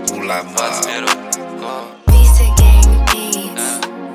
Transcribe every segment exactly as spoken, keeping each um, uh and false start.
Улама. Visa Gang Beats.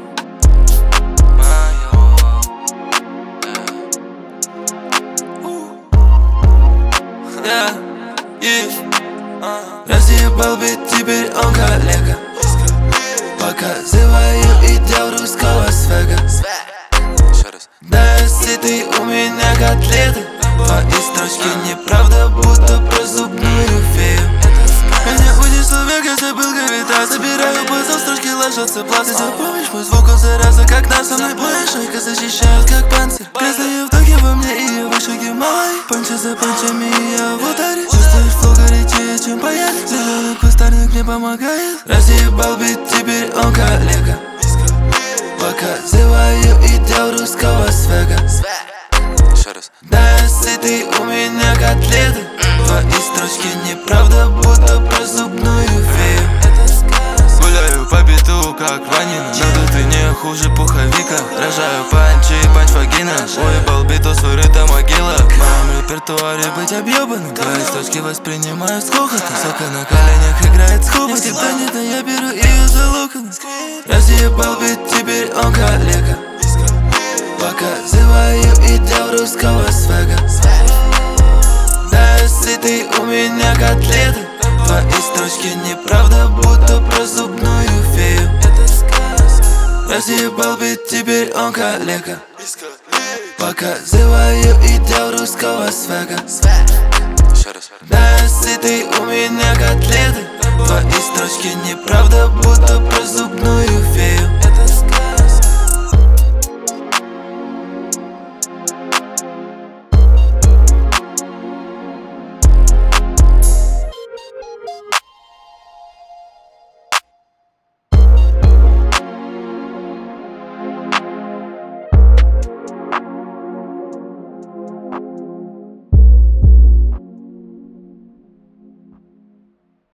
Yeah, yeah. Разъебал бит, теперь он коллега. Показываю идеал русского свега. Да, сытый у меня котлеты. Твои строчки неправда, будто про зубную фею. Меня унесло в Вегас, забыл гравитацию. Собираю пазл, строчки ложатся плавно. Запомнишь мой звук, он зараза, как нас. Со мной боя шайка защищает, как панцирь. Грязные вдохи во мне, и я выше Гималай. Панчи за панчами, и я в ударе. Чувствуешь флоу горячее, чем паяли. Зеленый кустарник мне помогает. Разъебал бит, теперь он коллега. Показываю идеал русского свега. Да, сытый у меня котлеты. Твои строчки неправда, будто про зубную фею. Гуляю по биту, как ванина. Надутый не хуже пуховика. Рожаю панчи и панч вагина. Уебал биту, свой рыта могила. В моем репертуаре быть объебанным. Твои строчки воспринимаю с хохотом. Сока на коленях играет с хобот. Если тонет, я беру ее за локон. Разъебал бит, теперь он коллега. Показываю идеал русского свега. Да, сытый у меня котлеты. Твои строчки неправда, будто про зубную фею. Разъебал бит, теперь он коллега. Показываю идеал русского свега. Да, сытый у меня котлеты. Твои строчки неправда, будто про зубную фею.